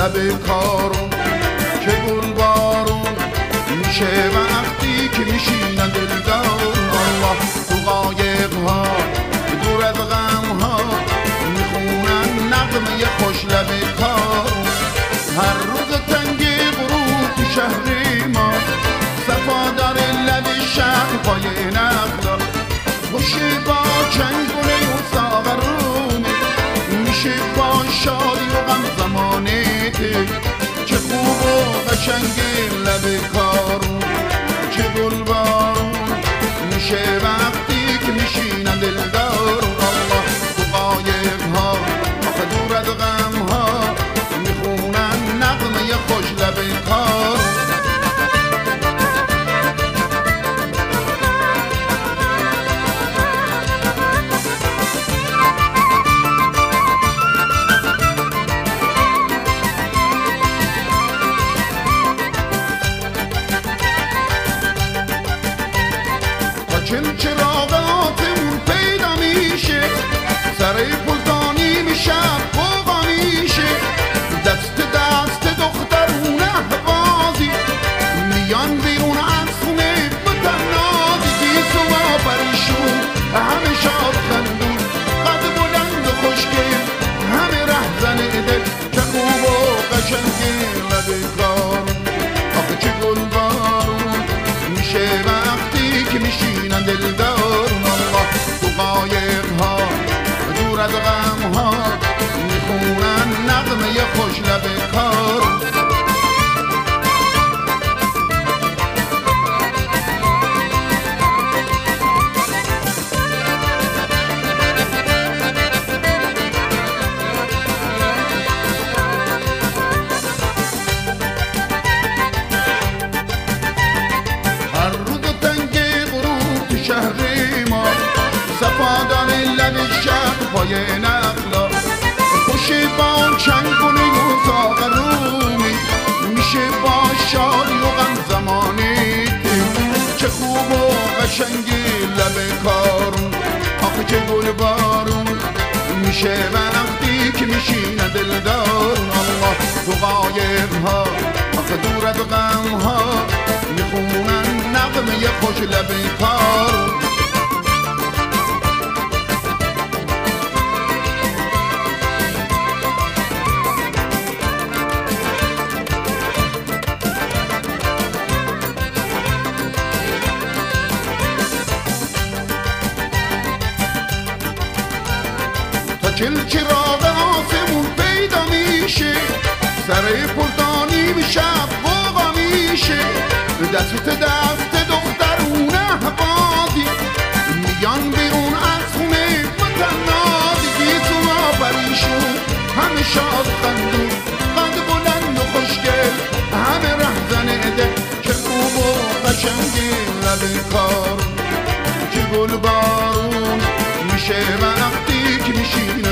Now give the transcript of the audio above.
لب کارون که گل بارون میشه وقتی که میشینن دلدار. الله تو قایق ها دور از غم ها میخونن نغمه خوش لب کارون. هر روز تنگ غروب تو شهر ما صفا داره لب شهر پای نخلا خوشی با چنگونه و ساغرونه میشه با شادی و غم زمانته. چه خوب و قشنگ لب کارون چه گل بارون میشه وقتی که میشینن دلدار. الله تو قایق ها آخه دور از غم ها میخونن نغمه خوش لب کارون. چل چراغاتمون پیدا میشه سر پلدانی میشه فوقا میشه دست دخترون احوازی میان بیرون از خونه بتنازی گیس و پریشون همه شاد خندون قد بلند و خوشگل همه رهزن دل. چه خوب و قشنگ لب کارون آخه چه گل بارون میشه وقتی که میشینن دلدار. الله تو قایق ها دور از غم ها میخونن نغمه خوش لب کارون. شهر ما صفا داره لب شهر پای نخلا خوشی با چنگونه و ساغرومی میشه با شادی و غم زمانی. چه خوب و قشنگ لب کارون آخه چه گل بارون میشه وقتی که میشینه دلدار. الله تو قایق ها آخه دور از غم ها میخونن نغمه خوش لب کارون. تا چل چراغ آسمون پیدا میشه سر پلدانی میشه فوقا میشه دست دخترون احوازی میان بیرون از خونه متنازی گیس و پریشون همه شاد خندون قد بلند و خوشگل همه رهزن دل. چه خوب و قشنگ لب کارون چه گل بارون میشه وقتی که میشی